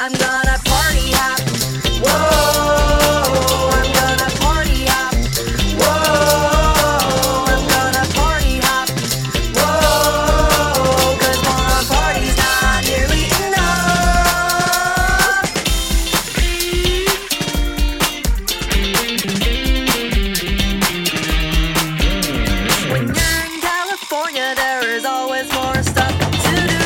I'm gonna party hop. Whoa, I'm gonna party hop. Whoa, I'm gonna party hop. Whoa, 'cause one party's not nearly enough. When you're in California, there is always more stuff to do.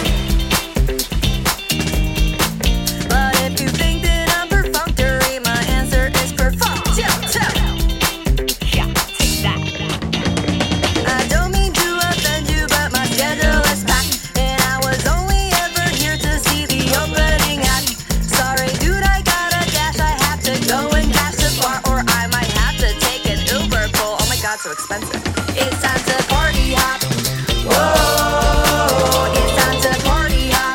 But if you think that I'm perfunctory, my answer is perfunctory. Yeah, take that. I don't mean to offend you, but my schedule is packed, and I was only ever here to see the opening act. Sorry, dude, I gotta dash. I have to go and catch the bar, or I might have to take an Uber pool. Oh my God, so expensive. It's time to party hop. Whoa, it's time to party hop.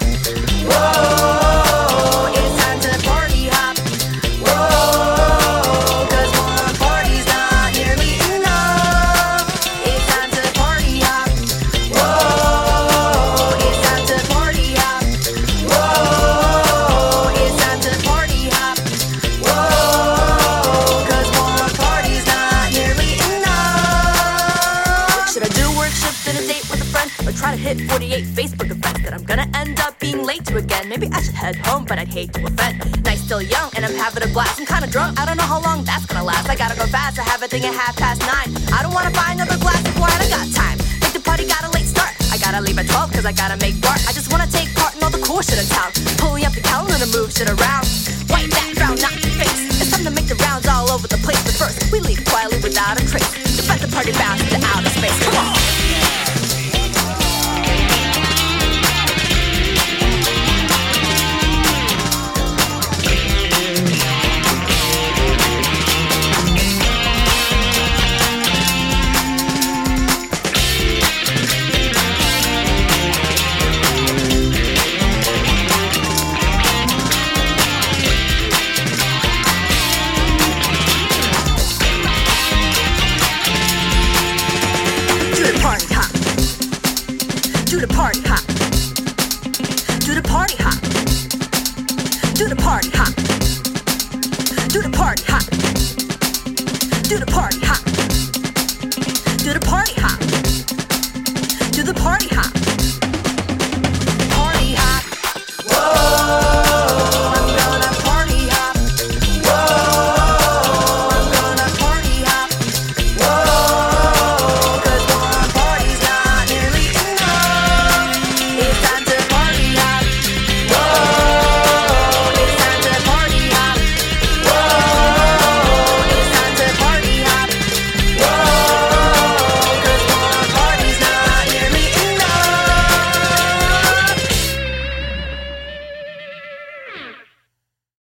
Whoa, it's time to party hop. Whoa, 'cause one party's not nearly enough. It's time to party hop. Whoa, it's time to party hop. Whoa, it's time to party hop. Whoa, 'cause one party's not nearly enough. Should I do work shift and a date with a friend, or try to hit 48 Facebook events that I'm gonna end up being late to again? Maybe I should head home, but I'd hate to offend. Night's still young and I'm having a blast. I'm kinda drunk, I don't know how long that's gonna last. I gotta go fast, I have a thing at 9:30. I don't wanna buy another glass of wine, I got time. Think the party got a late start. I gotta leave at 12 'cause I gotta make bar. I just wanna take part in all the cool shit in town. Pulling up the calendar to move shit around. White background, not your face. It's time to make the rounds all over the place. But first, we leave quietly without a trace. Defend the party bounce into outer space. Come on! Do the party hop. Do the party hop. Do the party hop. Do the party hop. Do the party hop. Do the party hop. Do the party hop. Do the party hop.